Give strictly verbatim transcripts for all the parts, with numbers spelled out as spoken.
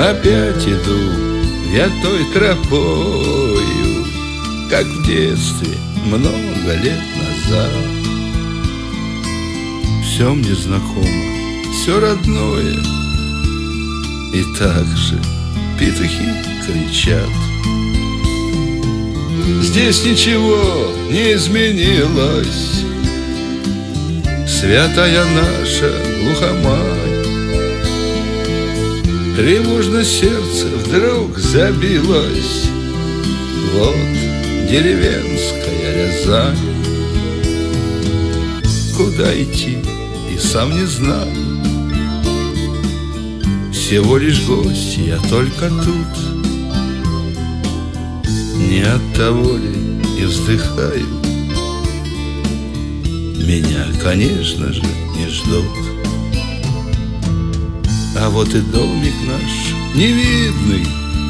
Опять иду я той тропою, как в детстве много лет назад. Все мне знакомо, все родное, и так же петухи кричат. Здесь ничего не изменилось, святая наша глухомань. Тревожно сердце вдруг забилось, вот деревенская Рязань. Куда идти и сам не знаю, всего лишь гость, я только тут. Не от того ли и вздыхаю, меня, конечно же, не ждут. А вот и домик наш невидный,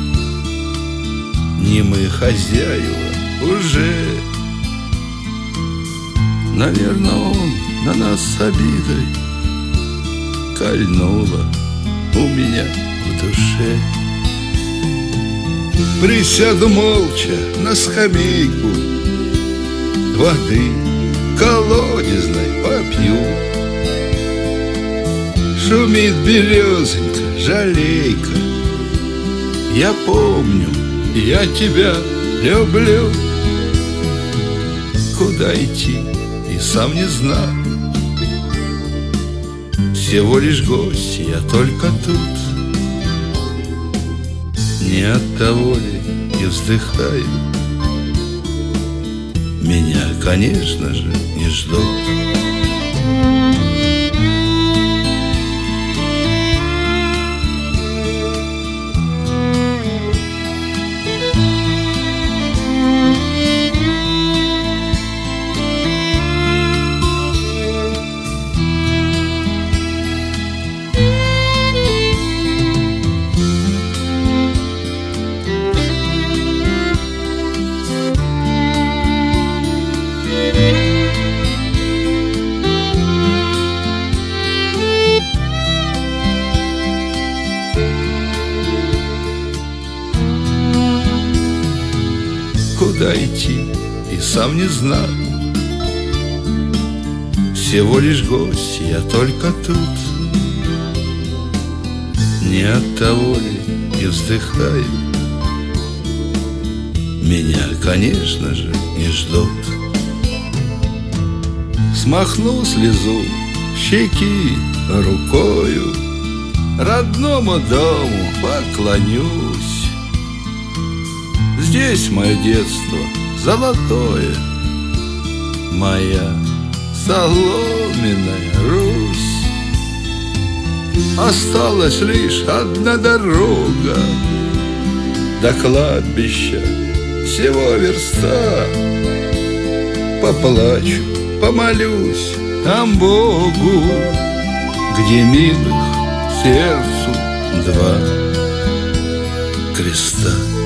не мы хозяева уже. Наверное, он на нас с обидой кольнуло у меня в душе. Присяду молча на скамейку, воды колодезной попью. Шумит березонька, жалейка, я помню, я тебя люблю. Куда идти и сам не знаю, всего лишь гость, я только тут. Не от того ли и вздыхаю, меня, конечно же, не ждут. Куда идти и сам не знаю, всего лишь гость, я только тут. Не от того ли и вздыхаю, меня, конечно же, не ждут. Смахну слезу щеки рукою, родному дому поклонюсь. Здесь мое детство золотое, моя соломенная Русь. Осталась лишь одна дорога до кладбища, всего верста. Поплачу, помолюсь там Богу, где милых сердцу два креста.